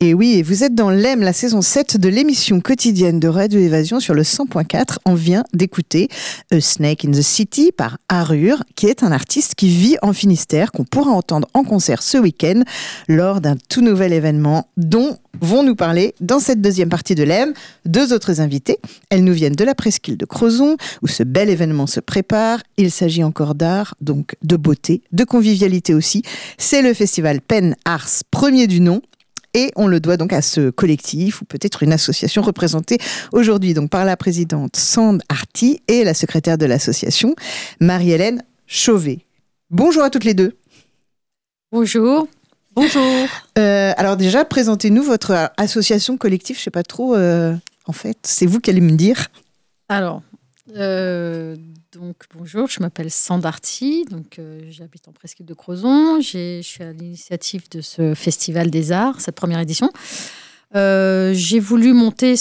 Et oui, vous êtes dans l'EM, la saison 7 de l'émission quotidienne de Radio Évasion sur le 100.4. On vient d'écouter A Snake in the City par Arur, qui est un artiste qui vit en Finistère, qu'on pourra entendre en concert ce week-end lors d'un tout nouvel événement dont vont nous parler dans cette deuxième partie de l'EM deux autres invités. Elles nous viennent de la presqu'île de Crozon, où ce bel événement se prépare. Il s'agit encore d'art, donc de beauté, de convivialité aussi. C'est le festival Pen Arts, premier du nom. Et on le doit donc à ce collectif ou peut-être une association représentée aujourd'hui donc par la présidente Sand Arty et la secrétaire de l'association Marie-Hélène Chauvet. Bonjour à toutes les deux. Bonjour. Bonjour. Alors déjà, présentez-nous votre association collective. Je sais pas trop. En fait, c'est vous qui allez me dire. Alors, donc bonjour, je m'appelle Sand Arty, donc j'habite en presqu'île de Crozon. Je suis à l'initiative de ce festival des arts, cette première édition. J'ai voulu monter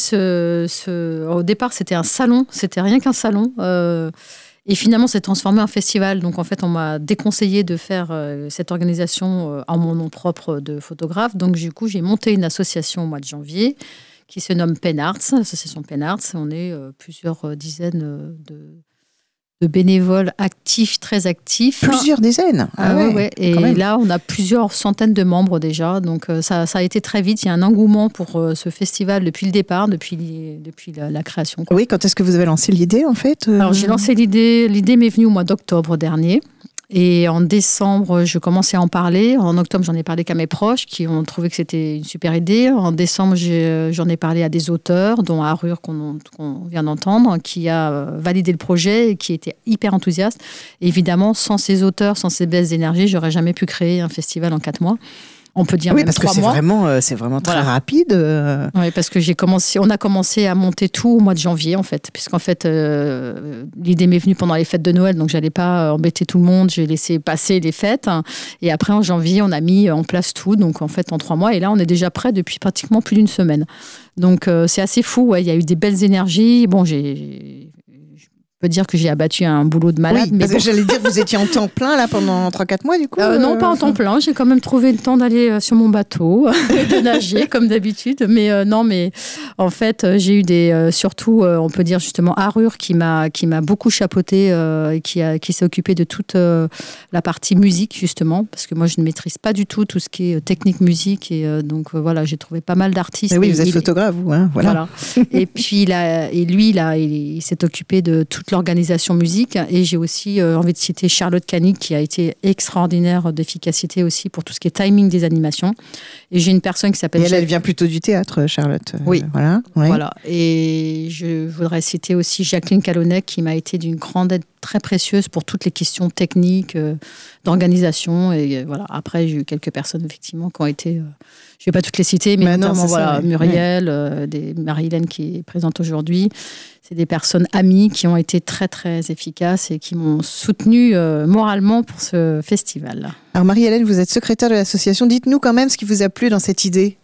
au départ, c'était un salon, c'était rien qu'un salon. Et finalement, c'est transformé en festival. Donc, en fait, on m'a déconseillé de faire cette organisation en mon nom propre de photographe. Donc, du coup, j'ai monté une association au mois de janvier qui se nomme Pen Arts, l'association Pen Arts. On est plusieurs dizaines de bénévoles actifs, très actifs. Plusieurs dizaines. Ouais. Et là, on a plusieurs centaines de membres déjà. Donc, ça a été très vite. Il y a un engouement pour ce festival depuis le départ, depuis la création. Oui, quand est-ce que vous avez lancé l'idée, en fait Alors, j'ai lancé l'idée. L'idée m'est venue au mois d'octobre dernier. Et en décembre, je commençais à en parler. En octobre, j'en ai parlé qu'à mes proches qui ont trouvé que c'était une super idée. En décembre, j'en ai parlé à des auteurs, dont Arur qu'on vient d'entendre, qui a validé le projet et qui était hyper enthousiaste. Et évidemment, sans ces auteurs, sans ces belles énergies, j'aurais jamais pu créer un festival en 4 mois. On peut dire oui, même parce 3 que mois. C'est vraiment très rapide. Oui, parce que on a commencé à monter tout au mois de janvier, en fait. Puisqu'en fait, l'idée m'est venue pendant les fêtes de Noël, donc j'allais pas embêter tout le monde. J'ai laissé passer les fêtes. Et après, en janvier, on a mis en place tout. Donc, en fait, en 3 mois. Et là, on est déjà prêt depuis pratiquement plus d'une semaine. Donc, c'est assez fou. Ouais. Il y a eu des belles énergies. Bon, je peux dire que j'ai abattu un boulot de malade. Oui, parce que j'allais dire, vous étiez en temps plein là pendant 3-4 mois du coup Non, pas en temps plein. J'ai quand même trouvé le temps d'aller sur mon bateau et de nager comme d'habitude. Mais non, mais en fait, j'ai eu surtout, on peut dire justement, Arur qui m'a beaucoup chapeauté et qui s'est occupé de toute la partie musique justement, parce que moi, je ne maîtrise pas du tout ce qui est technique musique. Et donc, voilà, j'ai trouvé pas mal d'artistes. Oui, vous êtes photographe, vous. Hein, voilà. Et puis, il s'est occupé de toute l'organisation musique. Et j'ai aussi envie de citer Charlotte Canic qui a été extraordinaire d'efficacité aussi pour tout ce qui est timing des animations. Et j'ai une personne qui s'appelle... Et elle vient plutôt du théâtre, Charlotte. Oui. Voilà. Et je voudrais citer aussi Jacqueline Calonnet qui m'a été d'une grande aide très précieuse pour toutes les questions techniques, d'organisation. Et voilà. Après, j'ai eu quelques personnes effectivement qui ont été... je ne vais pas toutes les citer, mais notamment Muriel, Marie-Hélène qui est présente aujourd'hui. C'est des personnes amies qui ont été très, très efficaces et qui m'ont soutenue moralement pour ce festival. Alors Marie-Hélène, vous êtes secrétaire de l'association. Dites-nous quand même ce qui vous a plu dans cette idée.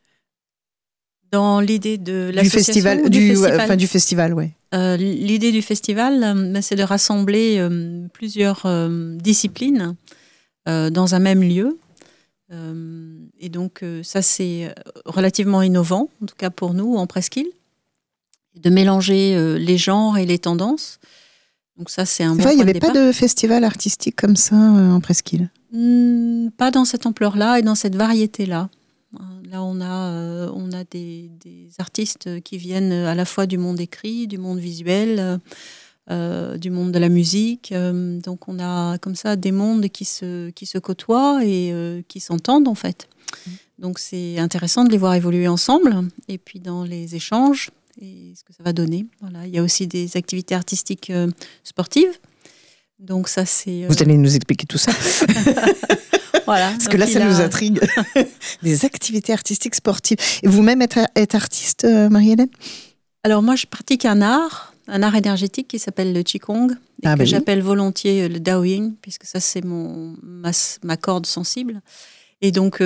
Dans l'idée de l'association du festival, oui. L'idée du festival, c'est de rassembler plusieurs disciplines dans un même lieu. Et donc, ça, c'est relativement innovant, en tout cas pour nous, en presqu'île, de mélanger les genres et les tendances. Donc ça, c'est un bon point de départ. Il n'y avait pas de festival artistique comme ça en presqu'île? Pas dans cette ampleur-là et dans cette variété-là. Là, on a des artistes qui viennent à la fois du monde écrit, du monde visuel, du monde de la musique. Donc, on a comme ça des mondes qui se côtoient et qui s'entendent, en fait. Donc, c'est intéressant de les voir évoluer ensemble. Et puis, dans les échanges, et ce que ça va donner. Voilà. Il y a aussi des activités artistiques sportives. Donc, ça, c'est... Vous allez nous expliquer tout ça. Voilà. Parce que là, ça nous intrigue. Des activités artistiques sportives. Et vous-même êtes artiste, Marie-Hélène? Alors, moi, je pratique un art énergétique qui s'appelle le Qigong, et que j'appelle volontiers le Daoying, puisque ça, c'est ma corde sensible. Et donc,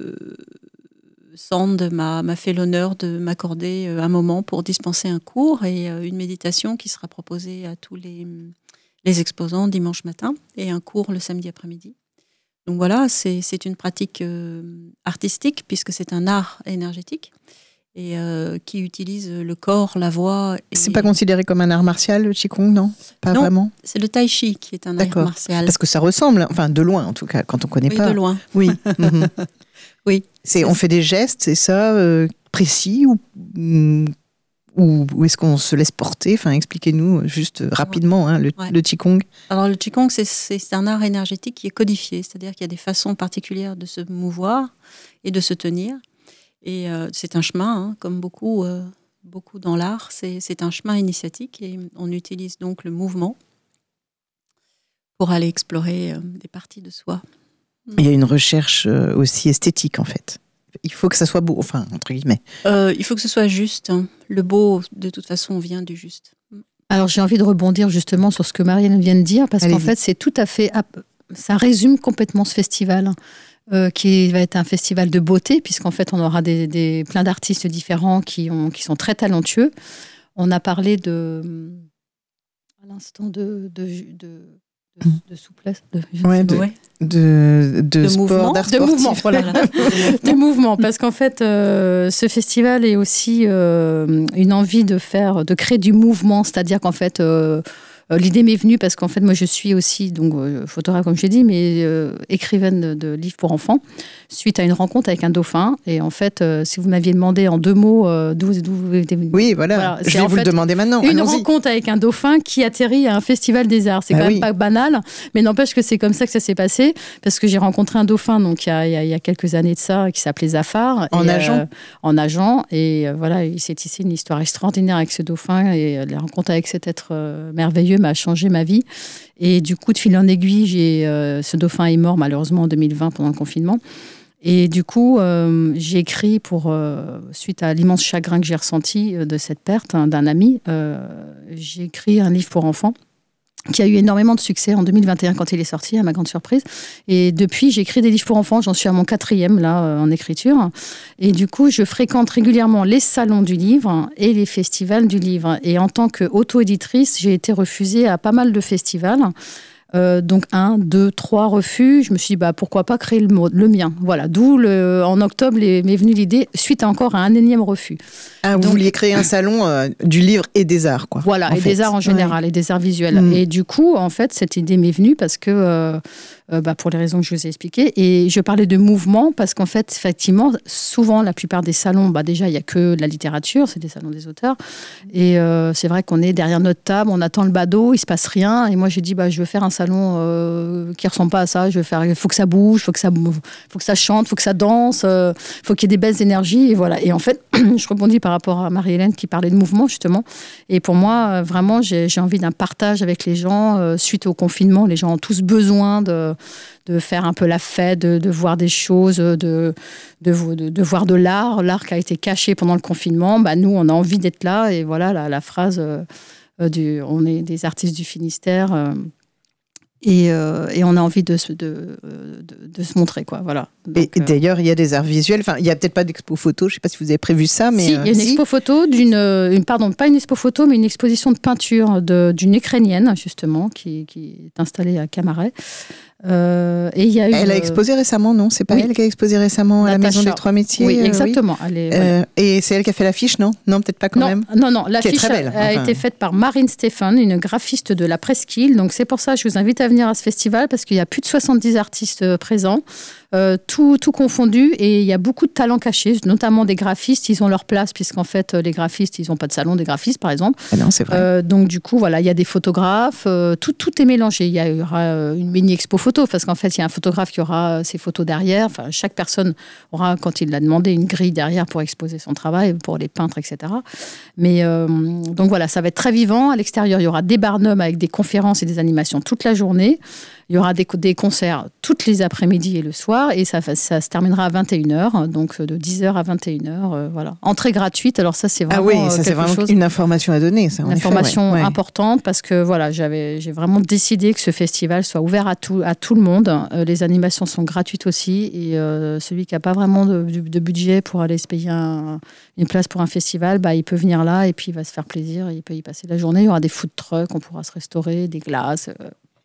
Sand m'a fait l'honneur de m'accorder un moment pour dispenser un cours et une méditation qui sera proposée à tous les exposants dimanche matin, et un cours le samedi après-midi. Donc voilà, c'est une pratique artistique puisque c'est un art énergétique et qui utilise le corps, la voix. C'est pas considéré comme un art martial, le Qigong, non? Pas Non, vraiment. C'est le Tai Chi qui est un art martial. Parce que ça ressemble, enfin de loin en tout cas, quand on connaît pas. Oui, de loin. Oui. Oui. On fait des gestes, c'est ça, précis ou est-ce qu'on se laisse porter? Enfin, expliquez-nous juste rapidement le Qigong. Alors le Qigong, c'est un art énergétique qui est codifié, c'est-à-dire qu'il y a des façons particulières de se mouvoir et de se tenir. Et c'est un chemin, comme beaucoup dans l'art, c'est un chemin initiatique et on utilise donc le mouvement pour aller explorer des parties de soi. Il y a une recherche aussi esthétique en fait. Il faut que ça soit beau, enfin entre guillemets. Il faut que ce soit juste. Le beau, de toute façon, vient du juste. Alors j'ai envie de rebondir justement sur ce que Marianne vient de dire, parce qu'en fait c'est tout à fait, ça résume complètement ce festival. Qui va être un festival de beauté, puisqu'en fait, on aura plein d'artistes différents qui sont très talentueux. On a parlé à l'instant de souplesse, de sport, d'art sportif. De mouvement, voilà. De mouvement, parce qu'en fait, ce festival est aussi une envie de créer du mouvement, c'est-à-dire qu'en fait, l'idée m'est venue parce qu'en fait, moi, je suis aussi donc photographe, comme je l'ai dit, mais écrivaine de livres pour enfants, suite à une rencontre avec un dauphin. Et en fait, si vous m'aviez demandé en 2 mots d'où vous étiez venu. Oui, voilà. Je vais vous le demander maintenant. Une rencontre avec un dauphin qui atterrit à un festival des arts. C'est quand même pas banal, mais n'empêche que c'est comme ça que ça s'est passé, parce que j'ai rencontré un dauphin donc, il y a quelques années de ça, qui s'appelait Zafar. En nageant. En nageant. Et voilà, il s'est tissé une histoire extraordinaire avec ce dauphin. Et la rencontre avec cet être merveilleux m'a changé ma vie. Et du coup, de fil en aiguille, ce dauphin est mort malheureusement en 2020 pendant le confinement. Et du coup, j'ai écrit suite à l'immense chagrin que j'ai ressenti de cette perte d'un ami, j'ai écrit un livre pour enfants qui a eu énormément de succès en 2021 quand il est sorti, à ma grande surprise. Et depuis, j'écris des livres pour enfants. J'en suis à mon 4e, là, en écriture. Et du coup, je fréquente régulièrement les salons du livre et les festivals du livre. Et en tant qu'auto-éditrice, j'ai été refusée à pas mal de festivals. Donc 1, 2, 3 refus. Je me suis dit, pourquoi pas créer le mien. Voilà, d'où en octobre m'est venue l'idée, suite encore à un énième refus. Vous vouliez créer un salon du livre et des arts, quoi. Voilà, des arts en général, et des arts visuels. Et du coup, en fait, cette idée m'est venue parce que, pour les raisons que je vous ai expliquées, et je parlais de mouvement parce qu'en fait, effectivement, souvent, la plupart des salons, déjà, il n'y a que de la littérature, c'est des salons des auteurs. Et c'est vrai qu'on est derrière notre table, on attend le badaud, il ne se passe rien. Et moi, j'ai dit, je veux faire un salon qui ne ressemble pas à ça. Il faut que ça bouge, il faut que ça chante, il faut que ça danse, il faut qu'il y ait des belles énergies. Et voilà. Et en fait, je rebondis par rapport à Marie-Hélène qui parlait de mouvement, justement. Et pour moi, vraiment, j'ai envie d'un partage avec les gens. Suite au confinement, les gens ont tous besoin de faire un peu la fête, de voir des choses, de voir de l'art qui a été caché pendant le confinement. Nous, on a envie d'être là. Et voilà la phrase on est des artistes du Finistère. Et on a envie de se montrer, quoi. Voilà. Donc, et d'ailleurs, il y a des arts visuels. Enfin, il n'y a peut-être pas d'expo photo. Je ne sais pas si vous avez prévu ça, mais il y a une expo photo pas une expo photo, mais une exposition de peinture d'une Ukrainienne, justement, qui est installée à Camaret. Et il y a eu, elle a exposé récemment, non? C'est pas elle qui a exposé récemment à la Maison des 3 métiers? Oui, exactement. Voilà. Et c'est elle qui a fait l'affiche, non? Non, peut-être pas quand même. Non. L'affiche a été faite par Marine Stéphane, une graphiste de la Presqu'île. Donc c'est pour ça que je vous invite à venir à ce festival, parce qu'il y a plus de 70 artistes présents. Tout confondu, et il y a beaucoup de talents cachés, notamment des graphistes. Ils ont leur place, puisqu'en fait les graphistes, ils n'ont pas de salon des graphistes, par exemple. Non, c'est vrai. Donc du coup, voilà, il y a des photographes, tout est mélangé. Il y aura une mini expo photo, parce qu'en fait il y a un photographe qui aura ses photos derrière. Enfin, chaque personne aura, quand il l'a demandé, une grille derrière pour exposer son travail, pour les peintres, etc. Mais donc voilà, ça va être très vivant. À l'extérieur, il y aura des barnums avec des conférences et des animations toute la journée. Il y aura des concerts toutes les après-midi et le soir, et ça se terminera à 21h, donc de 10h à 21h. Voilà. Entrée gratuite, alors ça c'est vraiment c'est vraiment une information à donner. Ça, une information importante, parce que voilà, j'ai vraiment décidé que ce festival soit ouvert à tout le monde. Les animations sont gratuites aussi, et celui qui n'a pas vraiment de budget pour aller se payer une place pour un festival, il peut venir là et puis il va se faire plaisir, il peut y passer la journée. Il y aura des food trucks, on pourra se restaurer, des glaces...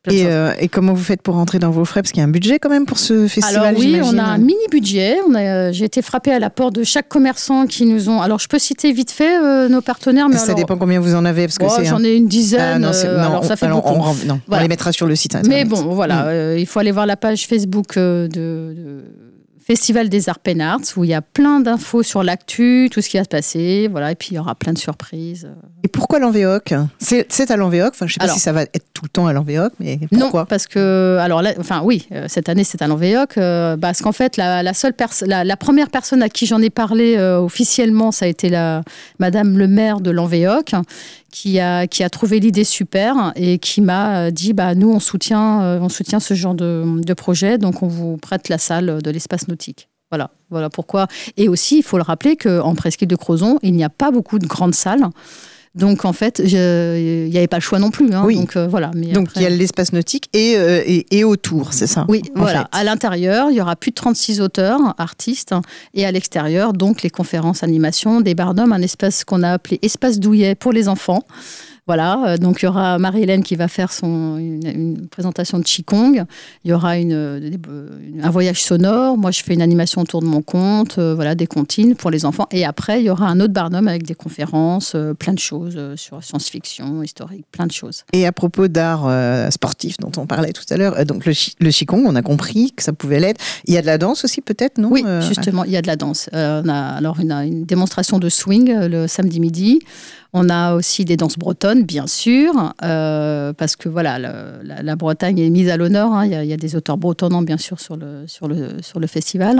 Et comment vous faites pour rentrer dans vos frais? Parce qu'il y a un budget quand même pour ce festival. Alors oui, j'imagine. on a un mini-budget. J'ai été frappée à la porte de chaque commerçant qui nous ont... Alors je peux citer vite fait nos partenaires. Mais ça dépend combien vous en avez. Parce que j'en ai une dizaine. Alors ça fait beaucoup. Voilà. On les mettra sur le site internet. Mais bon, voilà, il faut aller voir la page Facebook de Festival des Arts Pénards, où il y a plein d'infos sur l'actu, tout ce qui va se passer, voilà, et puis il y aura plein de surprises. Et pourquoi l'Envéoc? C'est à l'Envéoc, je ne sais pas si ça va être tout le temps à l'Envéoc, mais pourquoi? Non, parce que, cette année c'est à l'Envéoc, parce qu'en fait, la première personne à qui j'en ai parlé officiellement, ça a été Madame le maire de l'Envéoc, qui a trouvé l'idée super et qui m'a dit nous on soutient ce genre de projet, donc on vous prête la salle de l'espace nautique. Voilà pourquoi. Et aussi il faut le rappeler qu'en presqu'île de Crozon il n'y a pas beaucoup de grandes salles. Donc en fait, il n'y avait pas le choix non plus. Oui. Donc voilà. Donc il y a l'espace nautique et autour, c'est ça? Oui, voilà. À l'intérieur, il y aura plus de 36 auteurs, artistes, et à l'extérieur, donc les conférences, animations, des barnums, un espace qu'on a appelé espace douillet pour les enfants. Voilà, donc il y aura Marie-Hélène qui va faire une présentation de Qigong. Il y aura un voyage sonore. Moi, je fais une animation autour de mon conte, des comptines pour les enfants. Et après, il y aura un autre barnum avec des conférences, plein de choses sur science-fiction, historique, plein de choses. Et à propos d'art sportif dont on parlait tout à l'heure, donc le Qigong, on a compris que ça pouvait l'être. Il y a de la danse aussi, peut-être, non? Oui, justement, il y a de la danse. On a une démonstration de swing le samedi midi. On a aussi des danses bretonnes, bien sûr, parce que voilà, la Bretagne est mise à l'honneur. Il y a des auteurs bretonnants, bien sûr, sur le festival.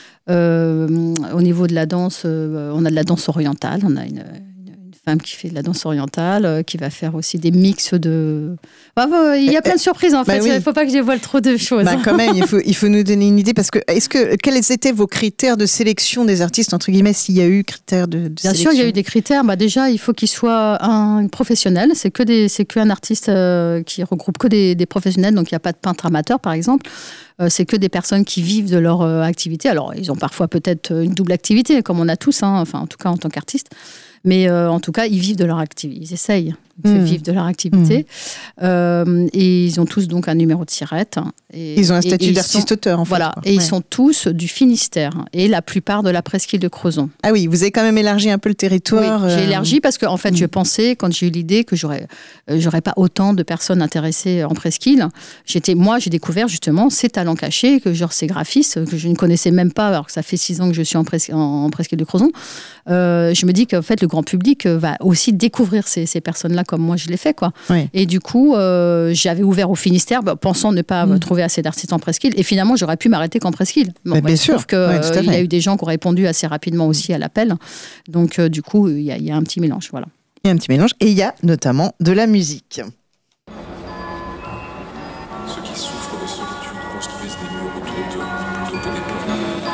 Au niveau de la danse, on a de la danse orientale. On a une femme qui fait de la danse orientale, qui va faire aussi des mix de... il y a plein de surprises, en fait. Il ne faut pas que je dévoile trop de choses. Quand même, il faut nous donner une idée, parce que quels étaient vos critères de sélection des artistes, entre guillemets, s'il y a eu critères de sélection? Bien sûr, il y a eu des critères. Déjà, il faut qu'il soit un professionnel. C'est qu'un artiste qui regroupe que des professionnels, donc il n'y a pas de peintre amateur, par exemple. C'est que des personnes qui vivent de leur activité. Alors, ils ont parfois peut-être une double activité, comme on a tous, en tout cas en tant qu'artiste. Mais en tout cas, ils vivent de leur activité. Ils essayent de vivre de leur activité. Et ils ont tous donc un numéro de SIRET. Ils ont un statut d'artiste-auteur, en fait. Voilà. Et ils sont tous du Finistère. Et la plupart de la presqu'île de Crozon. Ah oui, vous avez quand même élargi un peu le territoire. Oui, j'ai élargi parce qu'en fait, je pensais, quand j'ai eu l'idée, que j'aurais pas autant de personnes intéressées en presqu'île. Moi, j'ai découvert justement ces talents cachés, ces graphistes que je ne connaissais même pas, alors que ça fait 6 ans que je suis en presqu'île de Crozon. Je me dis qu'en fait, le grand public va aussi découvrir ces personnes-là comme moi je l'ai fait, quoi. Oui. Et du coup, j'avais ouvert au Finistère, pensant ne pas trouver assez d'artistes en presqu'île. Et finalement, j'aurais pu m'arrêter qu'en presqu'île. Bien sûr. Sauf qu'il y a eu des gens qui ont répondu assez rapidement aussi à l'appel. Donc, du coup, il y a un petit mélange. Voilà. Il y a un petit mélange. Et il y a notamment de la musique. Ceux qui souffrent de solitude construisent des murs autour d'eux plutôt que des portes.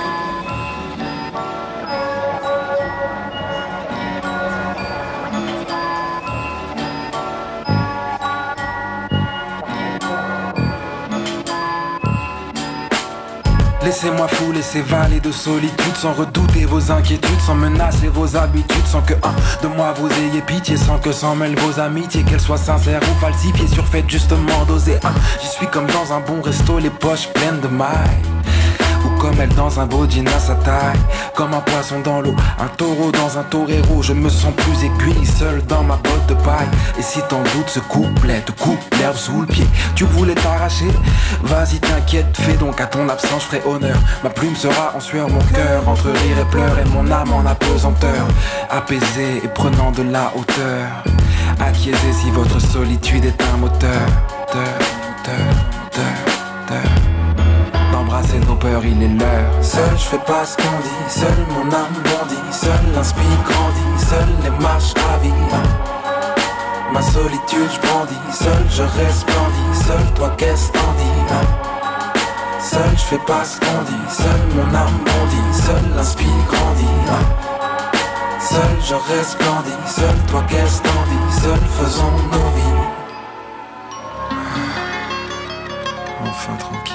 Laissez-moi fouler ces vallées de solitude, sans redouter vos inquiétudes, sans menacer vos habitudes, sans que de moi vous ayez pitié, sans que s'en mêlent vos amitiés, qu'elles soient sincères ou falsifiées, surfaites justement d'oser. J'y suis comme dans un bon resto, les poches pleines de mailles. Ou comme elle dans un beau jean à sa taille, comme un poisson dans l'eau, un taureau dans un torero. Je me sens plus aiguille, seul dans ma botte de paille. Et si t'en doutes, ce couplet te coupe l'herbe sous le pied. Tu voulais t'arracher? Vas-y t'inquiète, fais donc à ton absence, je ferai honneur. Ma plume sera en sueur, mon cœur entre rire et pleurs, et mon âme en apesanteur. Apaisé et prenant de la hauteur, acquiescez si votre solitude est un moteur. D'embrasser nos peurs, il est l'heure. Seul je fais pas ce qu'on dit, seul mon âme bondit, seul l'inspire grandit, seul les marches ravient. Ma solitude je brandis, seul je resplendis, seul toi qu'est-ce t'en dis? Seul je fais pas ce qu'on dit, seul mon âme bondit, seul l'inspire grandit. Seul je resplendis, seul toi qu'est-ce t'en dis? Seul faisons nos vies. Enfin tranquille.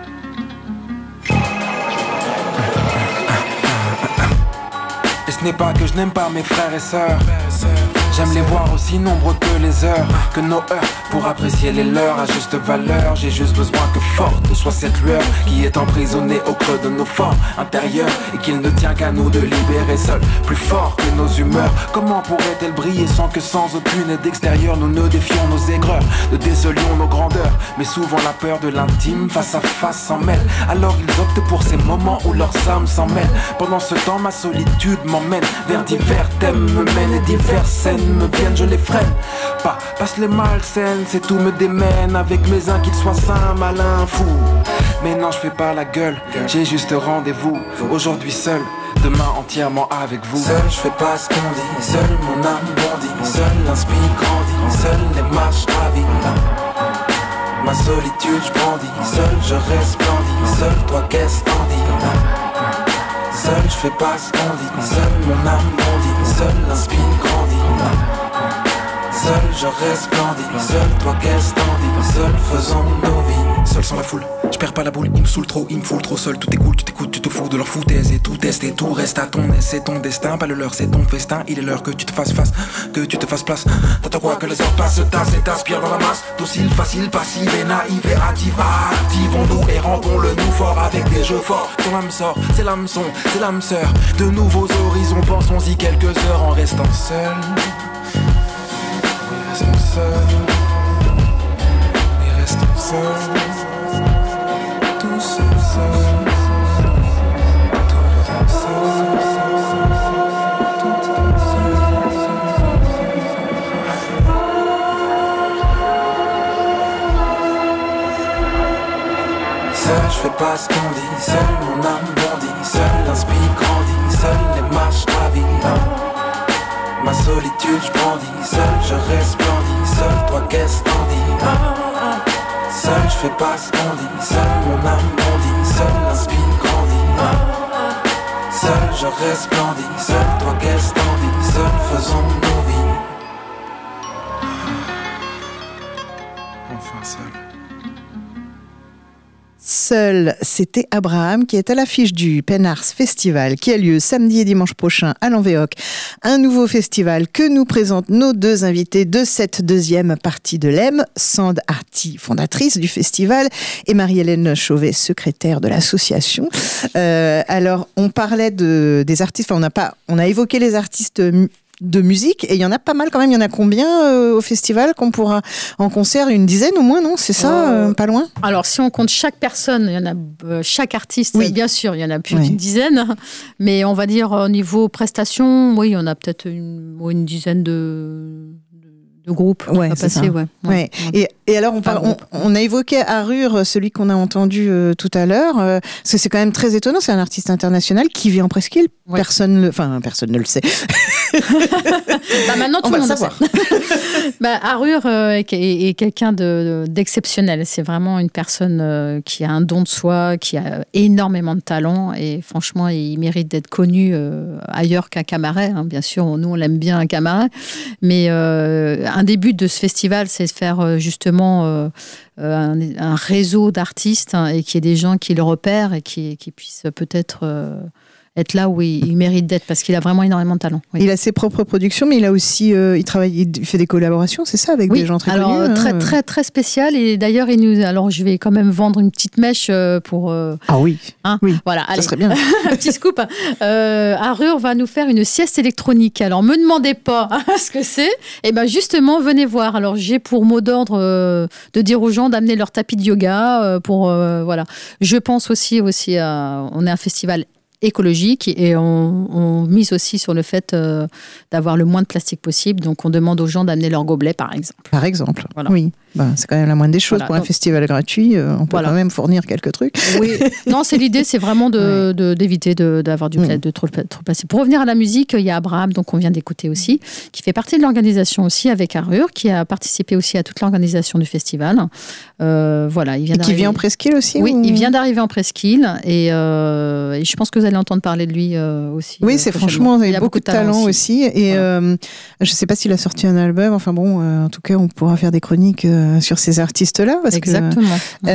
Et ce n'est pas que je n'aime pas mes frères et sœurs. J'aime les voir aussi nombreux que les heures, que nos heures pour apprécier les leurs à juste valeur. J'ai juste besoin que forte soit cette lueur qui est emprisonnée au creux de nos formes intérieures, et qu'il ne tient qu'à nous de libérer seul, plus fort que nos humeurs. Comment pourrait-elle briller sans que sans aucune aide extérieure nous ne défions nos aigreurs, ne décelions nos grandeurs? Mais souvent la peur de l'intime face à face s'en mêle, alors ils optent pour ces moments où leurs âmes s'en mêlent. Pendant ce temps ma solitude m'emmène vers divers thèmes, me mène et diverses scènes me viennent, je les freine pas, passe les malsaines, c'est tout me démène. Avec mes uns qu'ils soient sains, malins, fous. Mais non, je fais pas la gueule, j'ai juste rendez-vous. Aujourd'hui seul, demain entièrement avec vous. Seul, je fais pas ce qu'on dit, seul mon âme bondit, seul l'inspire grandit, seul les marches gravis. Ma solitude je brandis, seul je resplendis, seul toi qu'est-ce t'en dis? Seul, je fais pas ce qu'on dit, seul mon âme bondit, seul l'inspire grandit. Seul je resplendis, seul toi qu'est-ce t'en dis, seul faisons nos vies. Seul sans la foule, je perds pas la boule, il me saoule trop, il me fout trop seul. Tout est cool, tu t'écoutes, tu te fous de leur foutaise et tout teste et tout reste à ton aise. C'est ton destin, pas le leur, c'est ton festin. Il est l'heure que tu te fasses face, que tu te fasses place. T'attends quoi que les heures passent, tassent et t'aspirent dans la masse. Docile, facile, passive et naïve et active. Activons-nous et rendons-le nous fort avec des jeux forts. Ton âme sort, c'est l'hameçon, c'est l'âme sœur. De nouveaux horizons, pensons-y quelques heures en restant seul. Restons seuls, et restons seuls, tous seuls, tout seuls, seul, je fais pas ce qu'on dit, seul mon âme bondit, seul l'inspire grandit, seul les marches gravis. Ma solitude je brandis, seul je resplendis, seul toi qu'est-ce t'en dis? Seul je fais pas ce qu'on dit, seul mon âme bondit, seul l'inspire grandit. Seul je resplendis, seul toi qu'est-ce t'en dis? Seul faisons nos vies. Enfin seul. Seul, c'était Abraham qui est à l'affiche du Pen Arts Festival qui a lieu samedi et dimanche prochain à l'Envéoc. Un nouveau festival que nous présentent nos deux invités de cette deuxième partie de l'EM, Sand Arty, fondatrice du festival, et Marie-Hélène Chauvet, secrétaire de l'association. Alors, on parlait des artistes, enfin, on a évoqué les artistes de musique, et il y en a pas mal quand même. Il y en a combien au festival qu'on pourra en concert? Une dizaine au moins, non? C'est ça, pas loin? Alors, si on compte chaque personne, il y en a chaque artiste, oui. Bien sûr, il y en a plus d'une dizaine. Mais on va dire au niveau prestations, oui, il y en a peut-être une dizaine de groupes à passer. Ouais. Et alors, on a évoqué Arur, celui qu'on a entendu tout à l'heure, parce que c'est quand même très étonnant. C'est un artiste international qui vit en Presqu'île. Ouais. Personne ne le sait. Maintenant, tout le monde le sait. Arur est quelqu'un d'exceptionnel. C'est vraiment une personne qui a un don de soi, qui a énormément de talent, et franchement, il mérite d'être connu ailleurs qu'à Camaret. Hein. Bien sûr, nous, on l'aime bien à Camaret, mais un des buts de ce festival, c'est de faire justement un réseau d'artistes, hein, et qu'il y ait des gens qui le repèrent et qui puissent peut-être être là où il mérite d'être, parce qu'il a vraiment énormément de talent. Oui. Il a ses propres productions, mais il a aussi il fait des collaborations, c'est ça, avec des gens très connus. Alors très très très spécial, et d'ailleurs alors je vais quand même vendre une petite mèche pour. Ah oui. Oui. Voilà. Ça serait bien. Un petit scoop. Arur va nous faire une sieste électronique. Alors me demandez pas ce que c'est. Et ben justement, venez voir. Alors j'ai pour mot d'ordre de dire aux gens d'amener leur tapis de yoga voilà. Je pense aussi on est un festival écologique, et on mise aussi sur le fait d'avoir le moins de plastique possible. Donc, on demande aux gens d'amener leur gobelet, par exemple. Par exemple, voilà. Oui. C'est quand même la moindre des choses. Voilà, pour un festival gratuit, on peut quand même fournir quelques trucs. Oui. Non, l'idée, c'est vraiment d'éviter d'avoir de trop passer. Pour revenir à la musique, il y a Abraham, donc on vient d'écouter aussi, qui fait partie de l'organisation aussi avec Arur, qui a participé aussi à toute l'organisation du festival. Voilà, il vient qui vit en Presqu'île aussi? Oui, il vient d'arriver en Presqu'île, et je pense que vous allez allez entendre parler de lui aussi. Oui, c'est franchement, il y a beaucoup de talent aussi. Et voilà. Je ne sais pas s'il a sorti un album. Enfin bon, en tout cas, on pourra faire des chroniques sur ces artistes-là. Exactement.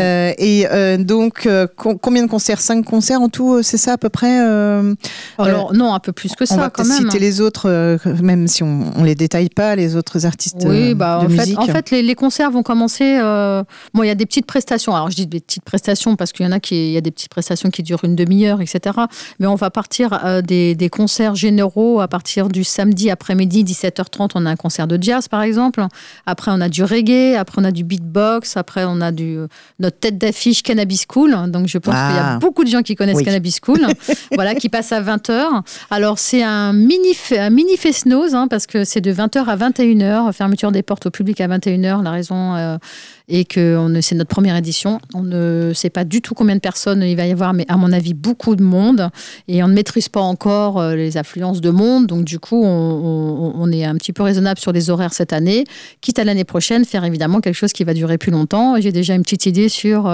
Donc, combien de concerts? 5 concerts en tout, c'est ça à peu près Alors, non, un peu plus que ça, quand même. On va citer les autres, même si on ne les détaille pas, les autres artistes de musique. En fait, les concerts vont commencer... Bon, il y a des petites prestations. Alors, je dis des petites prestations parce qu'il y en a il y a des petites prestations qui durent une demi-heure, etc. Mais on va partir des concerts généraux à partir du samedi après-midi, 17h30. On a un concert de jazz, par exemple. Après, on a du reggae. Après, on a du beatbox. Après, on a notre tête d'affiche Cannabis School. Donc, je pense qu'il y a beaucoup de gens qui connaissent Cannabis School. Voilà, qui passe à 20h. Alors, c'est un mini fest-noz, parce que c'est de 20h à 21h. Fermeture des portes au public à 21h. La raison est que c'est notre première édition. On ne sait pas du tout combien de personnes il va y avoir, mais à mon avis, beaucoup de monde. Et on ne maîtrise pas encore les affluences de monde. Donc, du coup, on est un petit peu raisonnable sur les horaires cette année. Quitte à l'année prochaine, faire évidemment quelque chose qui va durer plus longtemps. J'ai déjà une petite idée sur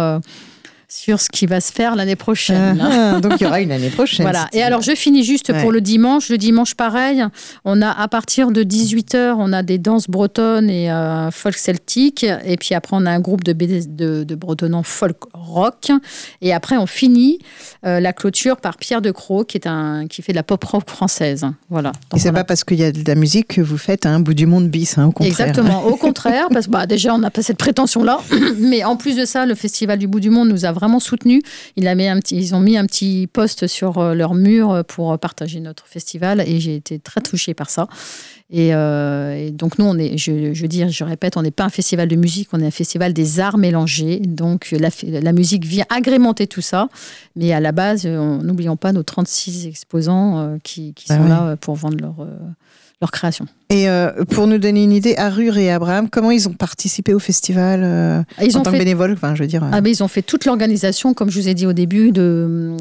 ce qui va se faire l'année prochaine. Donc, il y aura une année prochaine. Voilà. Et alors, je finis juste pour le dimanche. Le dimanche, pareil, on a à partir de 18h, on a des danses bretonnes et folk celtique. Et puis après, on a un groupe de bretonnants folk rock. Et après, on finit la clôture par Pierre De Croo, qui fait de la pop rock française. Voilà. Donc, et c'est pas parce qu'il y a de la musique que vous faites un bout du monde bis, au contraire. Exactement. Au contraire, parce que déjà, on n'a pas cette prétention-là. Mais en plus de ça, le Festival du bout du monde nous a vraiment soutenu. Ils ont mis un petit post sur leur mur pour partager notre festival et j'ai été très touchée par ça. Et donc nous, je répète, on n'est pas un festival de musique, on est un festival des arts mélangés. Donc la musique vient agrémenter tout ça. Mais à la base, n'oublions pas nos 36 exposants qui sont là pour vendre leur création. Et pour nous donner une idée, Arur et Abraham, comment ils ont participé au festival en tant que bénévoles, je veux dire. Ils ont fait toute l'organisation, comme je vous ai dit au début, de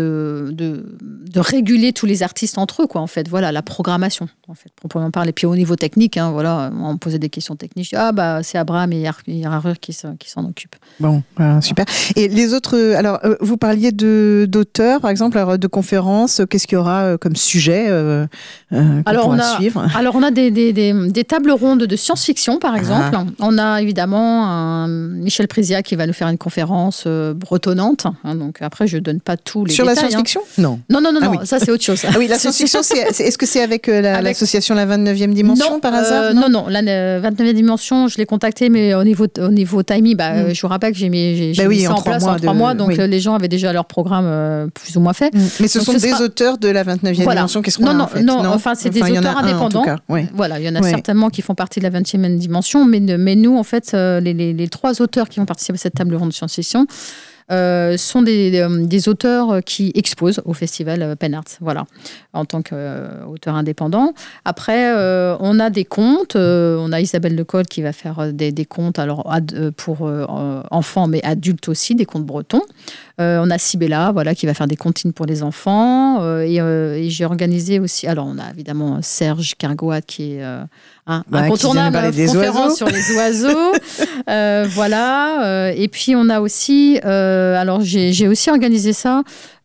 réguler tous les artistes entre eux, quoi. En fait, voilà, la programmation, en fait, pour en parler. Puis au niveau technique, voilà, on me posait des questions techniques. C'est Abraham et Arur qui s'en occupent. Bon, super. Et les autres, alors vous parliez d'auteurs, par exemple, de conférences. Qu'est-ce qu'il y aura comme sujet qu'on pourra suivre? Alors on a des tables rondes de science-fiction, par exemple. On a évidemment Michel Préziat qui va nous faire une conférence bretonnante. Donc après, je ne donne pas tous les détails. Sur la science-fiction ? Non. Non, ça c'est autre chose. Ah oui, la science-fiction, est-ce que c'est avec l'association La 29e Dimension, par hasard ? Non, la 29e Dimension, je l'ai contactée, mais au niveau timing, je vous rappelle que j'ai mis ça en place en 3 mois, donc les gens avaient déjà leur programme plus ou moins fait. Mais ce sont des auteurs de la 29e Dimension, qu'est-ce qu'on a en fait ? Non, enfin c'est des auteurs indépendants. Voilà, il y en a certainement qui font partie de la 20e dimension, mais nous, en fait, les 3 auteurs qui vont participer à cette table ronde de science-fiction sont des auteurs qui exposent au festival Pen Arts, voilà, en tant qu'auteur indépendant. Après, on a des contes. On a Isabelle Lecole qui va faire des contes pour enfants, mais adultes aussi, des contes bretons. On a Sibella, voilà, qui va faire des comptines pour les enfants. Et j'ai organisé aussi... Alors, on a évidemment Serge Kergoat qui est incontournable, conférence sur les oiseaux. Voilà. Et puis, on a aussi... alors, j'ai aussi organisé ça.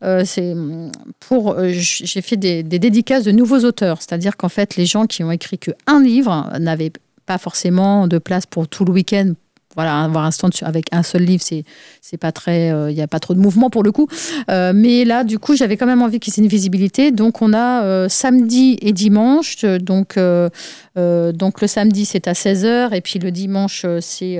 J'ai fait des dédicaces de nouveaux auteurs. C'est-à-dire qu'en fait, les gens qui ont écrit qu'un livre n'avaient pas forcément de place pour tout le week-end. Voilà, avoir un stand avec un seul livre, c'est pas très, il y a pas trop de mouvement pour le coup. Mais là, du coup, j'avais quand même envie qu'il y ait une visibilité. Donc, on a samedi et dimanche. Donc le samedi, c'est à 16h. Et puis le dimanche, c'est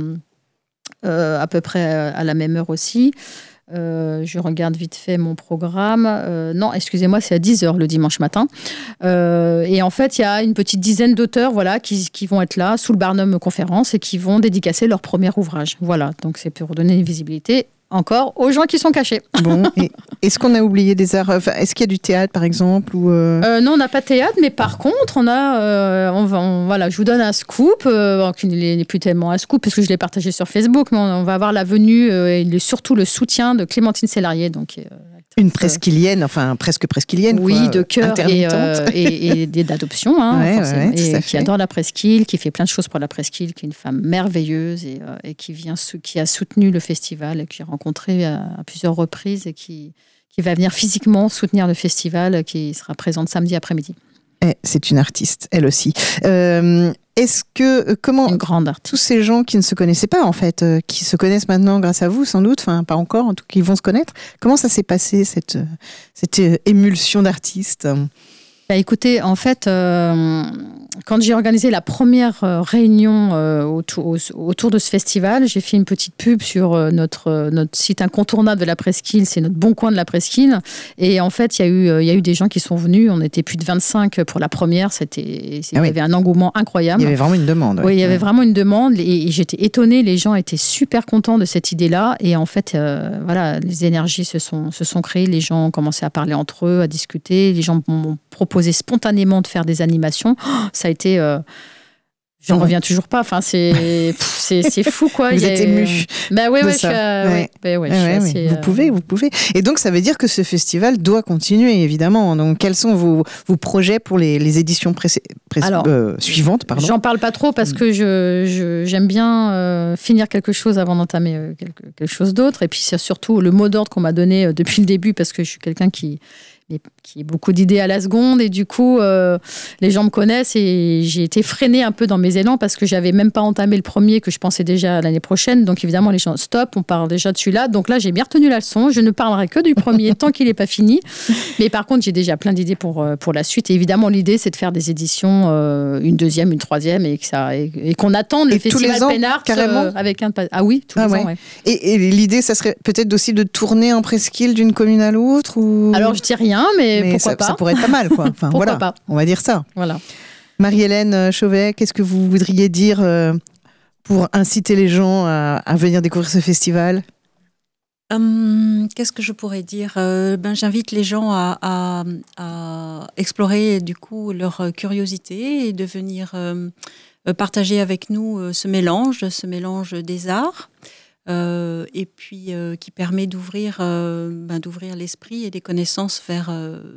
à peu près à la même heure aussi. Je regarde vite fait mon programme. Non, excusez-moi, c'est à 10h le dimanche matin. Et en fait, il y a une petite dizaine d'auteurs qui vont être là, sous le Barnum Conférence, et qui vont dédicacer leur premier ouvrage. Voilà, donc c'est pour donner une visibilité encore aux gens qui sont cachés. Bon, et est-ce qu'on a oublié des arts ? Est-ce qu'il y a du théâtre, par exemple ou Non, on n'a pas de théâtre, mais par contre, voilà, je vous donne un scoop, qui n'est plus tellement un scoop, puisque je l'ai partagé sur Facebook, mais on va avoir la venue et surtout le soutien de Clémentine Sélarié, donc une presqu'îlienne, enfin presque presqu'îlienne. Oui, quoi, de cœur et d'adoption, forcément, et qui adore la presqu'île, qui fait plein de choses pour la presqu'île, qui est une femme merveilleuse et qui a soutenu le festival, et qui a rencontré à plusieurs reprises et qui qui va venir physiquement soutenir le festival, qui sera présente samedi après-midi. C'est une artiste, elle aussi. Comment une grande artiste. Tous ces gens qui ne se connaissaient pas, en fait, qui se connaissent maintenant grâce à vous, sans doute, enfin pas encore, en tout cas, qui vont se connaître, comment ça s'est passé, cette émulsion d'artistes ? Écoutez, en fait, quand j'ai organisé la première réunion autour de ce festival, j'ai fait une petite pub sur notre site incontournable de la Presqu'île, c'est notre bon coin de la Presqu'île. Et en fait, il y a eu des gens qui sont venus. On était plus de 25 pour la première. Il y avait un engouement incroyable. Il y avait vraiment une demande. Oui, il y avait vraiment une demande. Et j'étais étonnée. Les gens étaient super contents de cette idée-là. Et en fait, voilà, les énergies se sont créées. Les gens ont commencé à parler entre eux, à discuter. Les gens m'ont proposé spontanément de faire des animations. Ça a été... j'en reviens toujours pas. Enfin, c'est fou, quoi. Vous êtes ému. Ben oui, je suis Vous pouvez. Et donc, ça veut dire que ce festival doit continuer, évidemment. Donc, quels sont vos projets pour les éditions suivantes, pardon ? J'en parle pas trop parce que j'aime bien finir quelque chose avant d'entamer quelque chose d'autre. Et puis, c'est surtout le mot d'ordre qu'on m'a donné depuis le début, parce que je suis quelqu'un qui a beaucoup d'idées à la seconde, et du coup les gens me connaissent, et j'ai été freinée un peu dans mes élans parce que j'avais même pas entamé le premier, que je pensais déjà l'année prochaine. Donc évidemment les gens stop, on parle déjà de celui-là. Donc là j'ai bien retenu la leçon, je ne parlerai que du premier tant qu'il n'est pas fini. Mais par contre j'ai déjà plein d'idées pour la suite, et évidemment l'idée c'est de faire des éditions, une deuxième, une troisième, et qu'on attende le festival Pennarts avec un... Ah oui, tous les ans, ouais. Et l'idée ça serait peut-être aussi de tourner en presqu'île d'une commune à l'autre, ou... Alors je dis rien, mais pourquoi pas. Ça pourrait être pas mal, quoi. Enfin, pourquoi voilà, pas. On va dire ça. Voilà. Marie-Hélène Chauvet, qu'est-ce que vous voudriez dire pour inciter les gens à venir découvrir ce festival ? Qu'est-ce que je pourrais dire ? J'invite les gens à explorer du coup leur curiosité et de venir partager avec nous ce mélange des arts. Et puis qui permet d'ouvrir l'esprit et des connaissances vers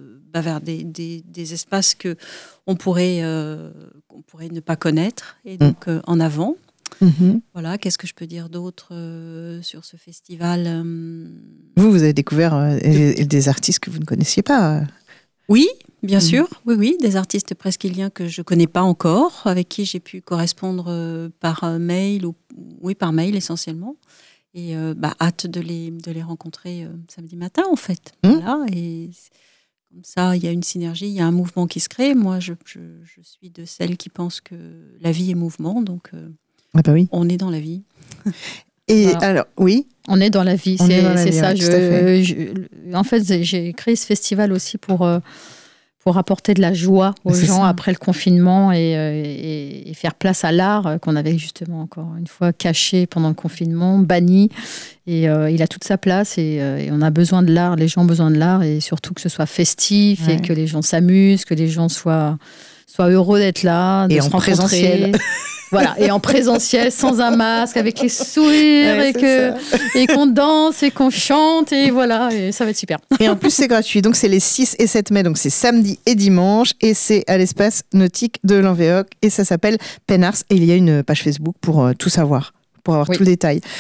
des espaces qu'on pourrait ne pas connaître, et donc en avant. Voilà, qu'est-ce que je peux dire d'autre sur ce festival ? Vous avez découvert des artistes que vous ne connaissiez pas. Oui, bien sûr, oui, des artistes presqu'îliens que je ne connais pas encore, avec qui j'ai pu correspondre par mail, par mail essentiellement. Et hâte de les rencontrer samedi matin, en fait. Voilà, et comme ça, il y a une synergie, il y a un mouvement qui se crée. Moi, je suis de celles qui pensent que la vie est mouvement, donc on est dans la vie. Et voilà. Alors, oui, on est dans la vie, c'est ça. En fait, j'ai créé ce festival aussi pour apporter de la joie aux gens après le confinement, et faire place à l'art qu'on avait justement encore une fois caché pendant le confinement, banni. Et il a toute sa place, et on a besoin de l'art, les gens ont besoin de l'art, et surtout que ce soit festif, et que les gens s'amusent, que les gens soient heureux d'être là, de se rencontrer. Présentiel. Voilà, et en présentiel, sans un masque, avec les sourires, et qu'on danse, et qu'on chante, et voilà, et ça va être super. Et en plus, c'est gratuit. Donc, c'est les 6 et 7 mai, donc c'est samedi et dimanche, et c'est à l'espace nautique de Lanvéoc, et ça s'appelle Pennarts, et il y a une page Facebook pour tout savoir, pour avoir tout le détail.